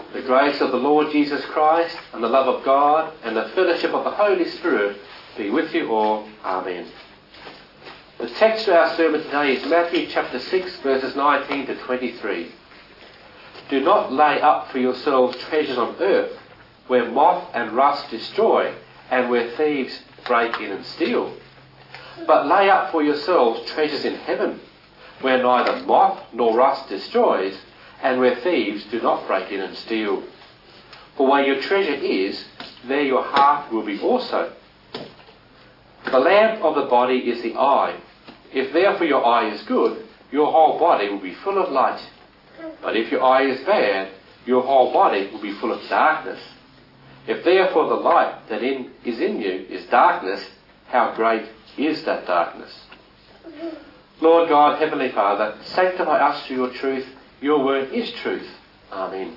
The grace of the Lord Jesus Christ and the love of God and the fellowship of the Holy Spirit be with you all. Amen. The text for our sermon today is Matthew chapter 6 verses 19 to 23. Do not lay up for yourselves treasures on earth, where moth and rust destroy, and where thieves break in and steal. But lay up for yourselves treasures in heaven, where neither moth nor rust destroys, and where thieves do not break in and steal. For where your treasure is, there your heart will be also. The lamp of the body is the eye. If therefore your eye is good, your whole body will be full of light. But if your eye is bad, your whole body will be full of darkness. If therefore the light that is in you is darkness, how great is that darkness? Lord God, Heavenly Father, sanctify us through your truth. Your word is truth. Amen.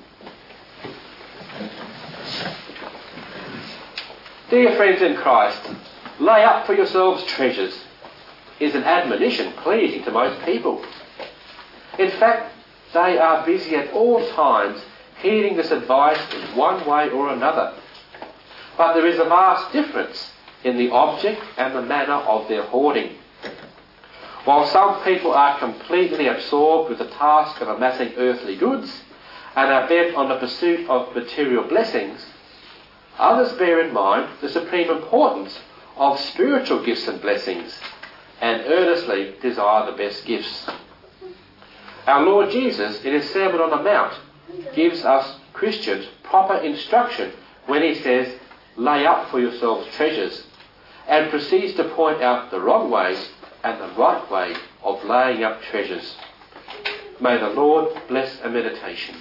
Dear friends in Christ, lay up for yourselves treasures is an admonition pleasing to most people. In fact, they are busy at all times heeding this advice in one way or another. But there is a vast difference in the object and the manner of their hoarding. While some people are completely absorbed with the task of amassing earthly goods and are bent on the pursuit of material blessings, others bear in mind the supreme importance of spiritual gifts and blessings and earnestly desire the best gifts. Our Lord Jesus, in his Sermon on the Mount, gives us Christians proper instruction when he says, lay up for yourselves treasures, and proceeds to point out the wrong way and the right way of laying up treasures. May the Lord bless a meditation.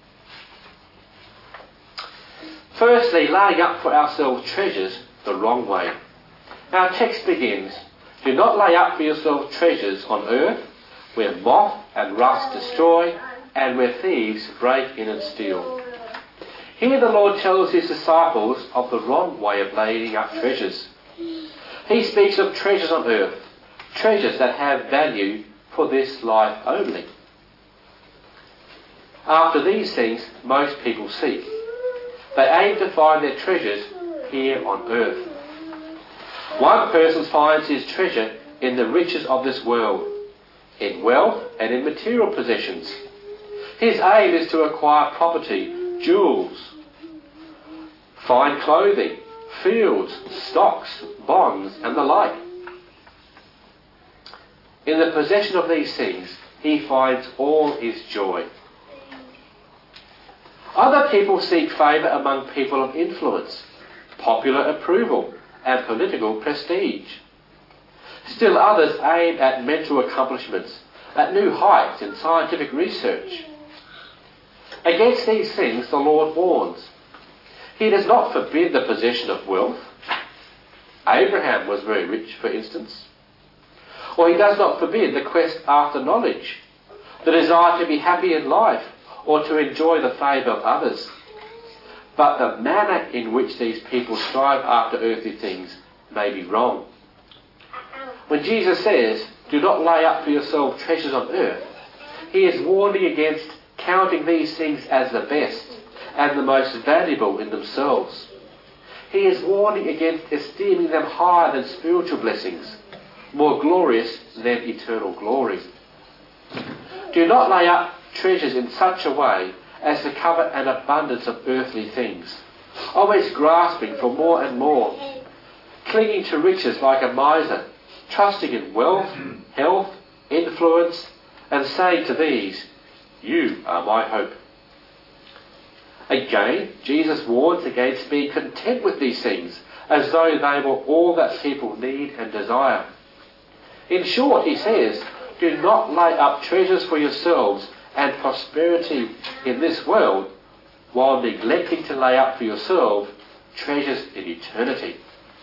Firstly, laying up for ourselves treasures the wrong way. Our text begins, do not lay up for yourselves treasures on earth, where moth and rust destroy, and where thieves break in and steal. Here the Lord tells his disciples of the wrong way of laying up treasures. He speaks of treasures on earth, treasures that have value for this life only. After these things, most people seek. They aim to find their treasures here on earth. One person finds his treasure in the riches of this world, in wealth and in material possessions. His aim is to acquire property, jewels, fine clothing, fields, stocks, bonds, and the like. In the possession of these things, he finds all his joy. Other people seek favour among people of influence, popular approval, and political prestige. Still others aim at mental accomplishments, at new heights in scientific research. Against these things the Lord warns. He does not forbid the possession of wealth. Abraham was very rich, for instance. Or he does not forbid the quest after knowledge, the desire to be happy in life, or to enjoy the favour of others. But the manner in which these people strive after earthly things may be wrong. When Jesus says, do not lay up for yourself treasures on earth, he is warning against counting these things as the best and the most valuable in themselves. He is warning against esteeming them higher than spiritual blessings, more glorious than eternal glory. Do not lay up treasures in such a way as to cover an abundance of earthly things, always grasping for more and more, clinging to riches like a miser, trusting in wealth, health, influence, and saying to these, you are my hope. Again, Jesus warns against being content with these things, as though they were all that people need and desire. In short, he says, do not lay up treasures for yourselves and prosperity in this world, while neglecting to lay up for yourself treasures in eternity.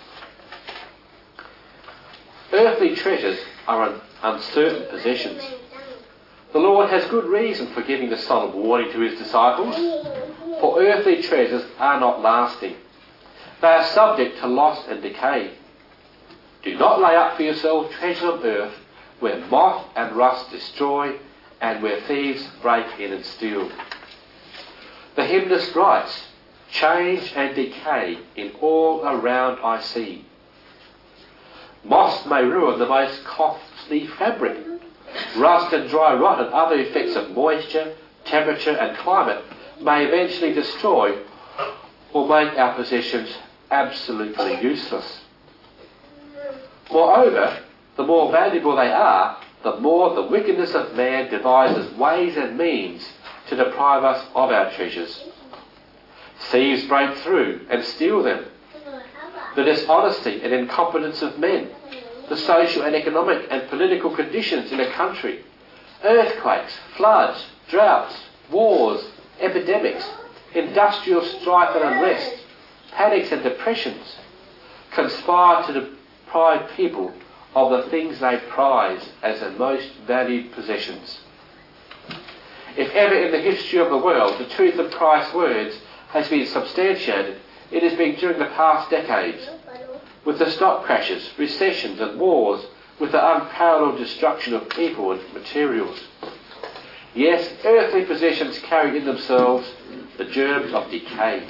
Earthly treasures are uncertain possessions. The Lord has good reason for giving this solemn warning to his disciples, for earthly treasures are not lasting. They are subject to loss and decay. Do not lay up for yourselves treasures on earth, where moth and rust destroy, and where thieves break in and steal. The hymnist writes, "Change and decay in all around I see. Moss may ruin the most costly fabric. Rust and dry rot and other effects of moisture, temperature and climate may eventually destroy or make our possessions absolutely useless. Moreover, the more valuable they are, the more the wickedness of man devises ways and means to deprive us of our treasures. Thieves break through and steal them. The dishonesty and incompetence of men, the social and economic and political conditions in a country, earthquakes, floods, droughts, wars, epidemics, industrial strife and unrest, panics and depressions, conspire to deprive people of the things they prize as their most valued possessions. If ever in the history of the world the truth of Christ's words has been substantiated, it has been during the past decades, with the stock crashes, recessions and wars, with the unparalleled destruction of people and materials. Yes, earthly possessions carry in themselves the germs of decay.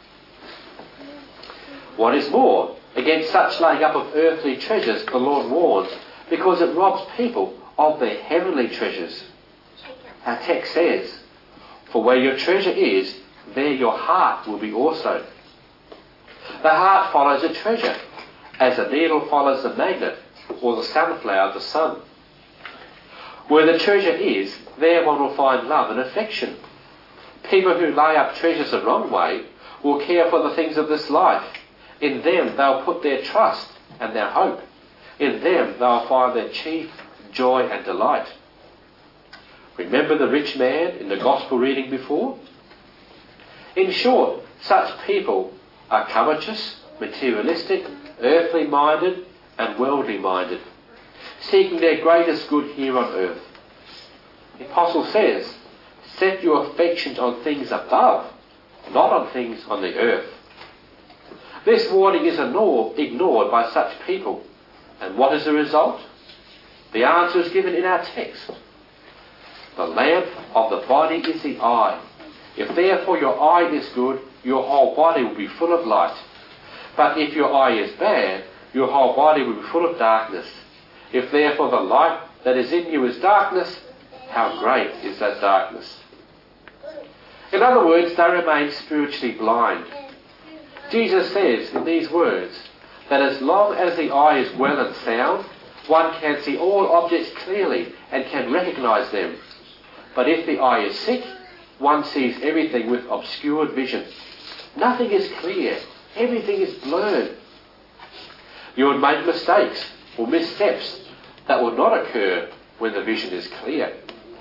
What is more, against such laying up of earthly treasures the Lord warns, because it robs people of their heavenly treasures. Our text says, "For where your treasure is, there your heart will be also." The heart follows a treasure, as a needle follows the magnet, or the sunflower the sun. Where the treasure is, there one will find love and affection. People who lay up treasures the wrong way will care for the things of this life. In them they'll put their trust and their hope. In them they'll find their chief joy and delight. Remember the rich man in the gospel reading before? In short, such people are covetous, materialistic, earthly minded and worldly minded, seeking their greatest good here on earth. The Apostle says, "Set your affections on things above, not on things on the earth." This warning is ignored by such people. And what is the result? The answer is given in our text. The lamp of the body is the eye. If therefore your eye is good, your whole body will be full of light. But if your eye is bad, your whole body will be full of darkness. If therefore the light that is in you is darkness, how great is that darkness? In other words, they remain spiritually blind. Jesus says in these words that as long as the eye is well and sound, one can see all objects clearly and can recognize them. But if the eye is sick, one sees everything with obscured vision. Nothing is clear. Everything is blurred. You would make mistakes or missteps that would not occur when the vision is clear.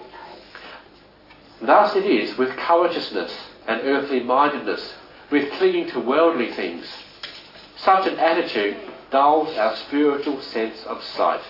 Thus it is with covetousness and earthly mindedness, with clinging to worldly things. Such an attitude dulls our spiritual sense of sight.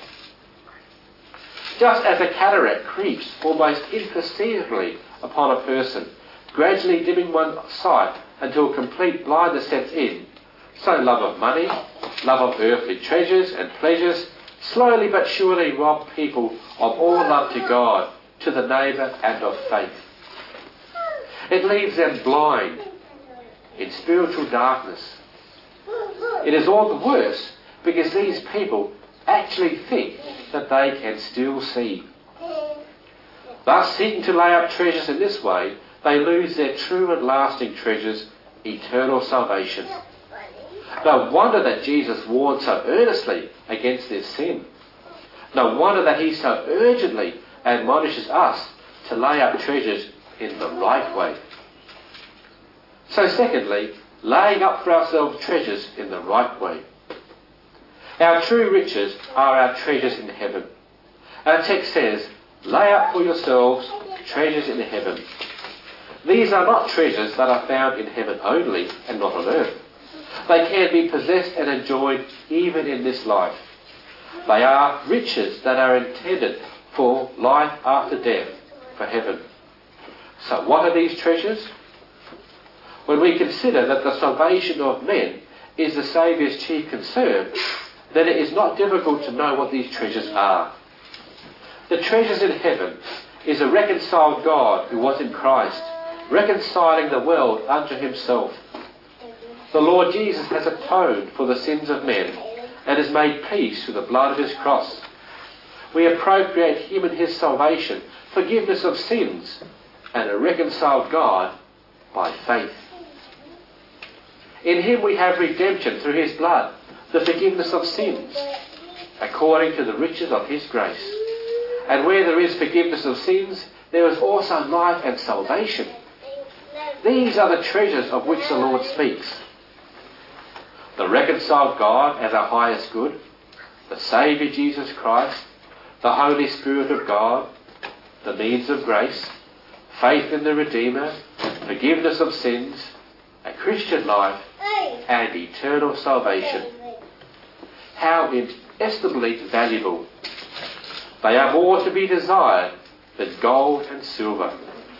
Just as a cataract creeps almost imperceptibly upon a person, gradually dimming one's sight until complete blindness sets in, so love of money, love of earthly treasures and pleasures, slowly but surely rob people of all love to God, to the neighbour and of faith. It leaves them blind, in spiritual darkness. It is all the worse because these people actually think that they can still see. Thus, seeking to lay up treasures in this way, they lose their true and lasting treasures, eternal salvation. No wonder that Jesus warned so earnestly against this sin. No wonder that he so urgently admonishes us to lay up treasures in the right way. So secondly, laying up for ourselves treasures in the right way. Our true riches are our treasures in heaven. Our text says, "Lay up for yourselves treasures in heaven." These are not treasures that are found in heaven only and not on earth. They can be possessed and enjoyed even in this life. They are riches that are intended for life after death, for heaven. So what are these treasures? When we consider that the salvation of men is the Saviour's chief concern, then it is not difficult to know what these treasures are. The treasures in heaven is a reconciled God who was in Christ, reconciling the world unto himself. The Lord Jesus has atoned for the sins of men and has made peace through the blood of his cross. We appropriate him in his salvation, forgiveness of sins, and a reconciled God by faith. In him we have redemption through his blood, the forgiveness of sins, according to the riches of his grace. And where there is forgiveness of sins, there is also life and salvation. These are the treasures of which the Lord speaks. The reconciled God as our highest good, the Saviour Jesus Christ, the Holy Spirit of God, the means of grace, faith in the Redeemer, forgiveness of sins, a Christian life, and eternal salvation. How inestimably valuable. They are more to be desired than gold and silver.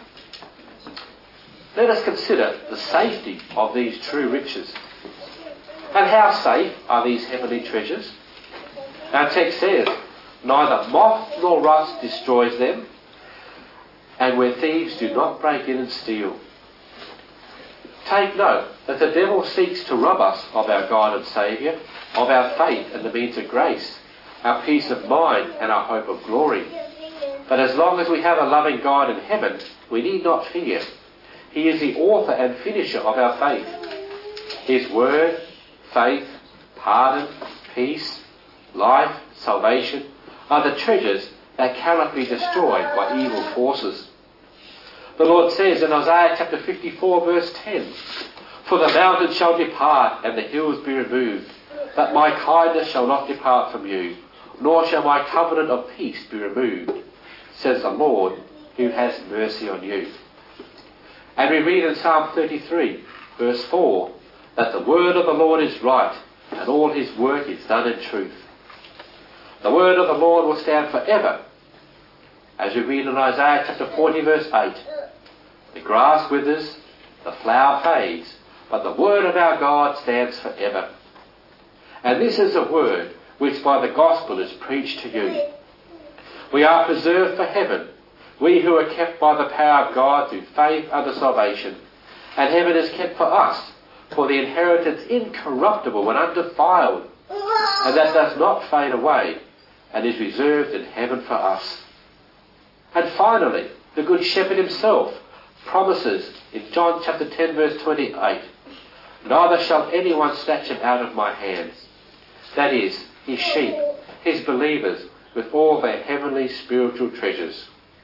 Let us consider the safety of these true riches. And how safe are these heavenly treasures? Our text says, neither moth nor rust destroys them, and where thieves do not break in and steal. Take note that the devil seeks to rob us of our God and Saviour, of our faith and the means of grace, our peace of mind and our hope of glory. But as long as we have a loving God in heaven, we need not fear. He is the author and finisher of our faith. His word, faith, pardon, peace, life, salvation are the treasures that cannot be destroyed by evil forces. The Lord says in Isaiah chapter 54 verse 10, for the mountains shall depart and the hills be removed, but my kindness shall not depart from you, nor shall my covenant of peace be removed, says the Lord who has mercy on you. And we read in Psalm 33 verse 4 that the word of the Lord is right and all his work is done in truth. The word of the Lord will stand forever. As we read in Isaiah chapter 40 verse 8, the grass withers, the flower fades, but the word of our God stands forever. And this is a word which by the gospel is preached to you. We are preserved for heaven, we who are kept by the power of God through faith unto salvation. And heaven is kept for us, for the inheritance incorruptible and undefiled, and that does not fade away, and is reserved in heaven for us. And finally, the Good Shepherd himself promises in John chapter 10 verse 28, neither shall anyone snatch him out of my hands. That is, his sheep, his believers, with all their heavenly spiritual treasures.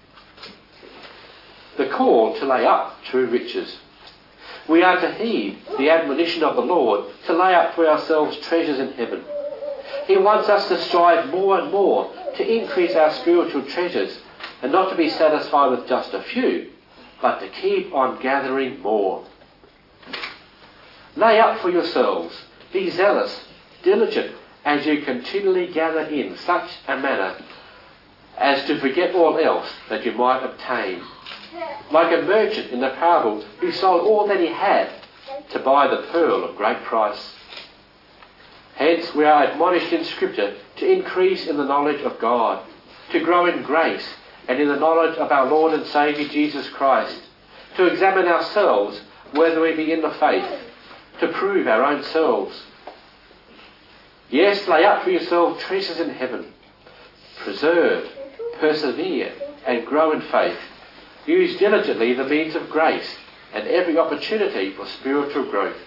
The call to lay up true riches. We are to heed the admonition of the Lord to lay up for ourselves treasures in heaven. He wants us to strive more and more to increase our spiritual treasures and not to be satisfied with just a few, but to keep on gathering more. Lay up for yourselves, be zealous, diligent, as you continually gather in such a manner as to forget all else that you might obtain. Like a merchant in the parable who sold all that he had to buy the pearl of great price. Hence we are admonished in Scripture to increase in the knowledge of God, to grow in grace and in the knowledge of our Lord and Saviour Jesus Christ, to examine ourselves whether we be in the faith, to prove our own selves. Yes, lay up for yourselves treasures in heaven. Preserve, persevere, and grow in faith. Use diligently the means of grace and every opportunity for spiritual growth.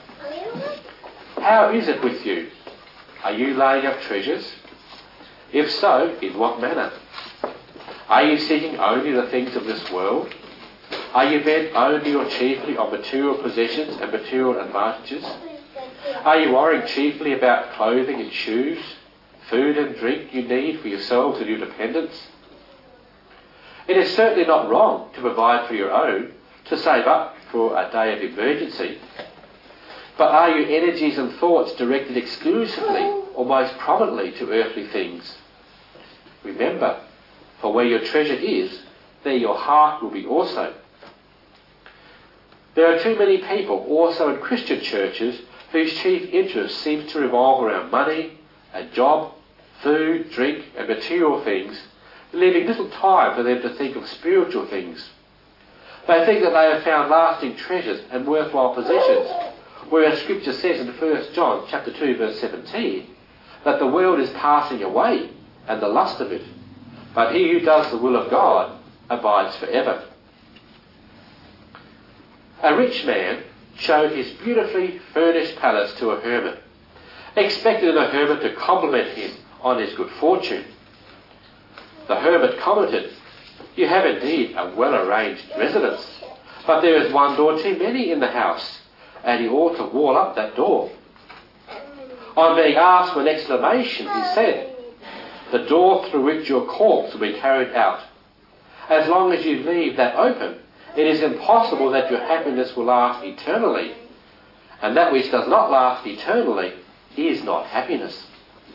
How is it with you? Are you laying up treasures? If so, in what manner? Are you seeking only the things of this world? Are you bent only or chiefly on material possessions and material advantages? Are you worrying chiefly about clothing and shoes, food and drink you need for yourselves and your dependents? It is certainly not wrong to provide for your own, to save up for a day of emergency. But are your energies and thoughts directed exclusively or most prominently to earthly things? Remember, for where your treasure is, there your heart will be also. There are too many people, also in Christian churches, whose chief interest seems to revolve around money, a job, food, drink, and material things, leaving little time for them to think of spiritual things. They think that they have found lasting treasures and worthwhile possessions, whereas Scripture says in 1 John chapter 2 verse 17 that the world is passing away and the lust of it, but he who does the will of God abides forever. A rich man showed his beautifully furnished palace to a hermit, expecting the hermit to compliment him on his good fortune. The hermit commented, "You have indeed a well-arranged residence, but there is one door too many in the house, and you ought to wall up that door." On being asked for an explanation, he said, "The door through which your corpse will be carried out. As long as you leave that open, it is impossible that your happiness will last eternally, and that which does not last eternally is not happiness."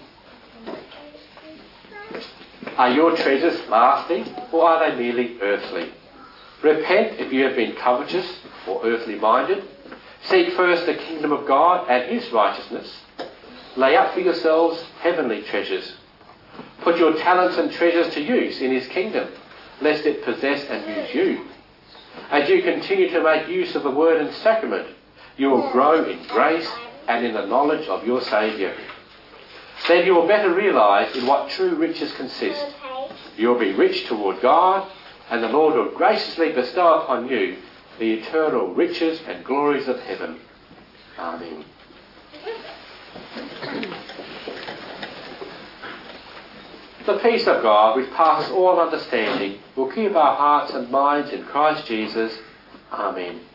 Are your treasures lasting, or are they merely earthly? Repent if you have been covetous or earthly minded. Seek first the kingdom of God and his righteousness. Lay up for yourselves heavenly treasures. Put your talents and treasures to use in his kingdom, lest it possess and use you. As you continue to make use of the word and sacrament, you will grow in grace and in the knowledge of your Saviour. Then you will better realise in what true riches consist. You will be rich toward God, and the Lord will graciously bestow upon you the eternal riches and glories of heaven. Amen. The peace of God, which passes all understanding, will keep our hearts and minds in Christ Jesus. Amen.